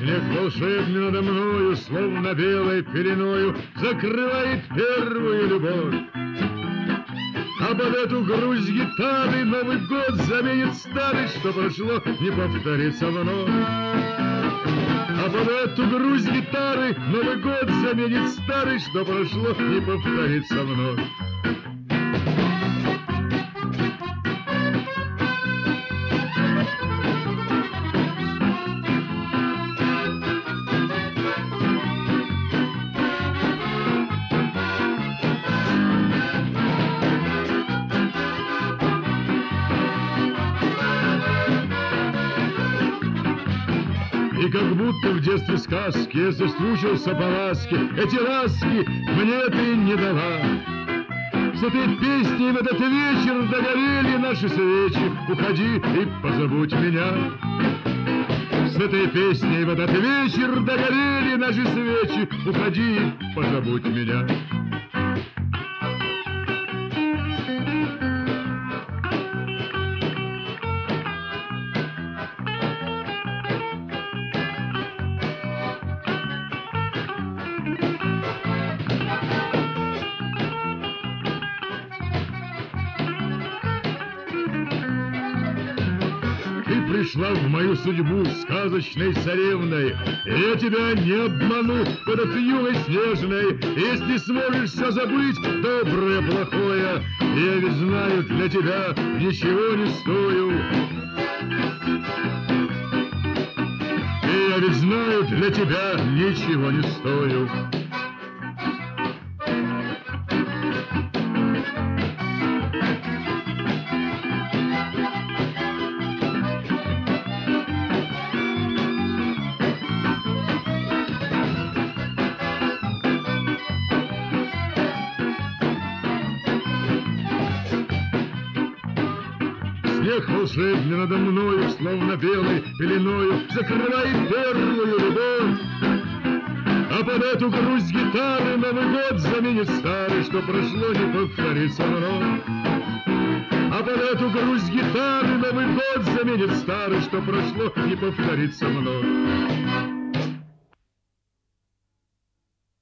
Снег волшебный надо мною, словно белой пеленою, закрывает первую любовь. А под эту грусть гитары Новый год заменит старый, что прошло, не повторится вновь. А под эту грусть гитары Новый год заменит старый, что прошло, не повторится вновь. И как будто в детстве сказки я соскучился по ласке, эти ласки мне ты не дала. С этой песней в этот вечер догорели наши свечи, уходи и позабудь меня. С этой песней в этот вечер догорели наши свечи, уходи и позабудь меня. Ты пришла в мою судьбу сказочной царевной, я тебя не обману в этот юной снежной. Если сможешь все забыть, доброе, плохое, я ведь знаю, для тебя ничего не стою. И я ведь знаю, для тебя ничего не стою. Снег волшебный надо мною, словно белой пеленою, закрывает первую любовь. А под эту грусть гитары Новый год заменит старый, что прошло, не повторится вновь. А под эту грусть гитары Новый год заменит старый, что прошло, не повторится вновь.